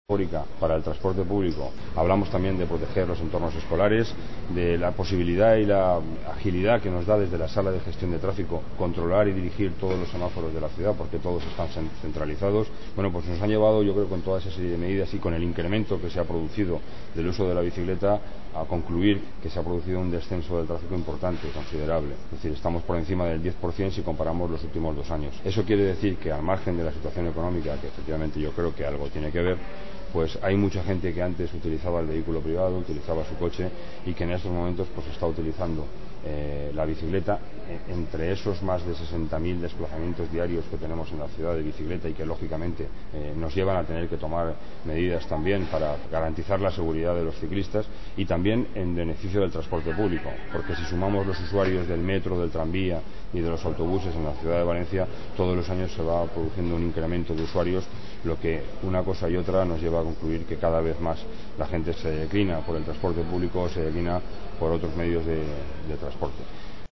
Pública para el transporte público. Hablamos también de proteger los entornos escolares, de la posibilidad y la agilidad que nos da desde la sala de gestión de tráfico controlar y dirigir todos los semáforos de la ciudad, porque todos están centralizados. Bueno, pues nos han llevado, yo creo, con toda esa serie de medidas y con el incremento que se ha producido del uso de la bicicleta, a concluir que se ha producido un descenso del tráfico importante, considerable. Es decir, estamos por encima del 10% si comparamos los últimos 2 años. Eso quiere decir que, al margen de la situación económica, que efectivamente yo creo que algo tiene que ver, pues hay mucha gente que antes utilizaba el vehículo privado, utilizaba su coche, y que en estos momentos pues está utilizando la bicicleta. Entre esos más de 60.000 desplazamientos diarios que tenemos en la ciudad de bicicleta, y que lógicamente nos llevan a tener que tomar medidas también para garantizar la seguridad de los ciclistas, y también en beneficio del transporte público, porque si sumamos los usuarios del metro, del tranvía y de los autobuses en la ciudad de Valencia, todos los años se va produciendo un incremento de usuarios, lo que una cosa y otra nos lleva a concluir que cada vez más la gente se declina por el transporte público o se declina por otros medios de transporte.